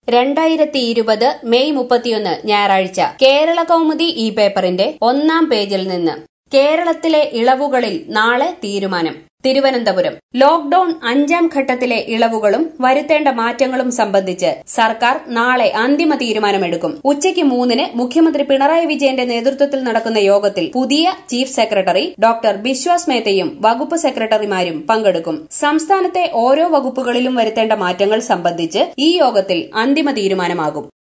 2020 May 31 ഞായറാഴ്ച കേരള കൗമുദി ഈ പേപ്പറിന്റെ ഒന്നാം പേജിൽ നിന്ന് കേരളത്തിലെ ഇളവുകളിൽ നാളെ തീരുമാനം. തിരുവനന്തപുരം ലോക്ഡൌൺ 5ാം ഘട്ടത്തിലെ ഇളവുകളും വരുത്തേണ്ട മാറ്റങ്ങളും സംബന്ധിച്ച് സർക്കാർ നാളെ അന്തിമ തീരുമാനമെടുക്കും. ഉച്ചയ്ക്ക് 3-ന് മുഖ്യമന്ത്രി പിണറായി വിജയന്റെ നേതൃത്വത്തിൽ നടക്കുന്ന യോഗത്തിൽ പുതിയ ചീഫ് സെക്രട്ടറി ഡോക്ടർ ബിശ്വാസ് മേത്തയും വകുപ്പ് സെക്രട്ടറിമാരും പങ്കെടുക്കും. സംസ്ഥാനത്തെ ഓരോ വകുപ്പുകളിലും വരുത്തേണ്ട മാറ്റങ്ങൾ സംബന്ധിച്ച് ഈ യോഗത്തിൽ അന്തിമ തീരുമാനമാകും.